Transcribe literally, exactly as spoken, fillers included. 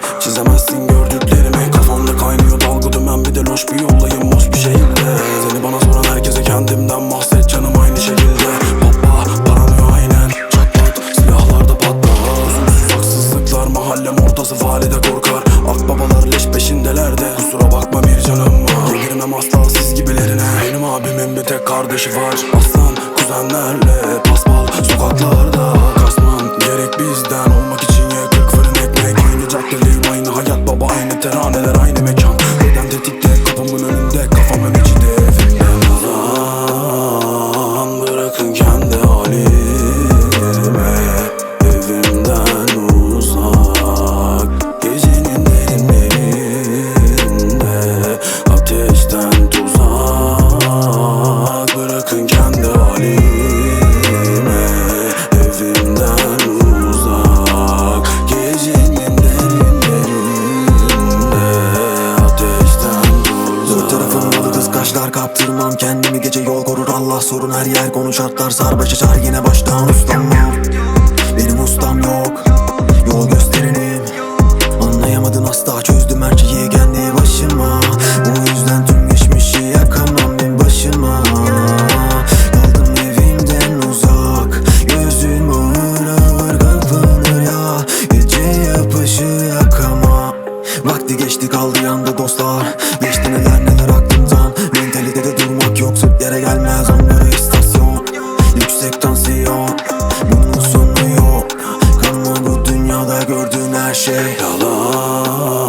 çizemezsin gördüklerimi. Kafamda kaynıyor dalga dümen, bir de loş bir yoldayım boş bir şehirde. Seni bana soran herkese kendimden bahset canım aynı şekilde. Baba paranıyor aynen çatlat, silahlarda patlar. Huzursuz haksızlıklar, mahallem ortası valide korkar. Akbabalar leş peşindelerde, kusura bakma bir canım var. Girmem asla siz gibilerine, benim abimin bir tek kardeşi var. Aslan kuzenlerle paspal sokaklarda kasman gerek bizden olmak için ye kırk fırın ekmek. Aynı caddeliyim, aynı hayat baba, aynı teraneler, aynı mekan. Neden tetikte kapımın önünde, kafamın içinde evimden uzan. Bırakın kendi halime, evimden uzak. Gecenin derinlerinde ateşten tuzak. Bırakın kendi halime, evimden uzak. Gecenin derinlerinde ateşten tuzak. Dört tarafım dolu kıskaçlar, kaptırmam kendimi, gece yol korur Allah. Sorun her yer, konu şartlar sarbaş açar yine baştan. Uslanmam, benim ustam yok, yol gösterenim. Anlayamadın asla, çözdüm her şeyi kendi başıma. O yüzden tüm geçmişi yakamam bin başıma. Kaldım evimden uzak, gözüm ağır ağır kapanır ya. Gece yapışı yakamam. Vakti geçti kaldı yanda dostlar, geçti neler neler aklımdan. Mentalitede durmak yok, sırt yere gelmez Ankara istasyon. Yüksek tansiyon, bunun sonu yok. Kalma bu dünyada gördüğün her şey Yalan.